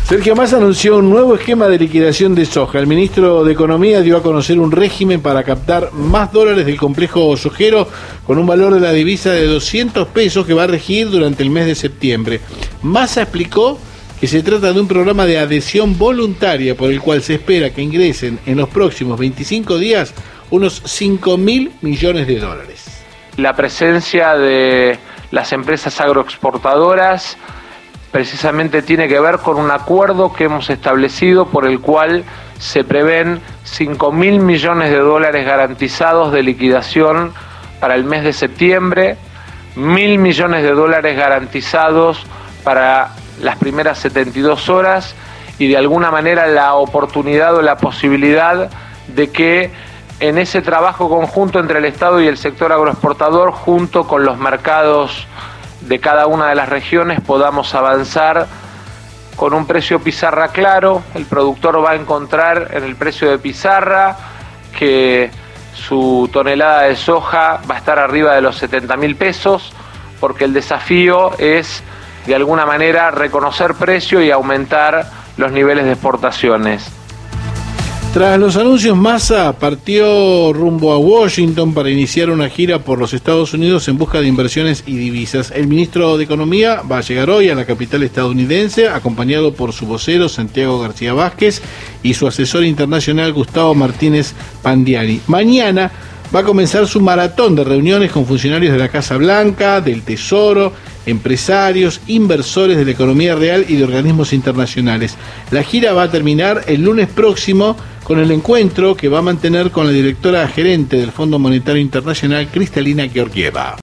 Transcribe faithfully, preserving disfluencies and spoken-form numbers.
Sergio Massa anunció un nuevo esquema de liquidación de soja. El ministro de Economía dio a conocer un régimen para captar más dólares del complejo sojero con un valor de la divisa de doscientos pesos que va a regir durante el mes de septiembre. Massa explicó que se trata de un programa de adhesión voluntaria por el cual se espera que ingresen en los próximos veinticinco días unos cinco mil millones de dólares. La presencia de las empresas agroexportadoras precisamente tiene que ver con un acuerdo que hemos establecido por el cual se prevén cinco mil millones de dólares garantizados de liquidación para el mes de septiembre, mil millones de dólares garantizados para las primeras setenta y dos horas y de alguna manera la oportunidad o la posibilidad de que en ese trabajo conjunto entre el Estado y el sector agroexportador, junto con los mercados de cada una de las regiones, podamos avanzar con un precio pizarra claro. El productor va a encontrar en el precio de pizarra que su tonelada de soja va a estar arriba de los setenta mil pesos, porque el desafío es de alguna manera reconocer precio y aumentar los niveles de exportaciones. Tras los anuncios, Massa partió rumbo a Washington para iniciar una gira por los Estados Unidos en busca de inversiones y divisas. El ministro de Economía va a llegar hoy a la capital estadounidense, acompañado por su vocero Santiago García Vázquez y su asesor internacional Gustavo Martínez Pandiani. Mañana va a comenzar su maratón de reuniones con funcionarios de la Casa Blanca, del Tesoro, empresarios, inversores de la economía real y de organismos internacionales. La gira va a terminar el lunes próximo con el encuentro que va a mantener con la directora gerente del Fondo Monetario Internacional, Kristalina Georgieva.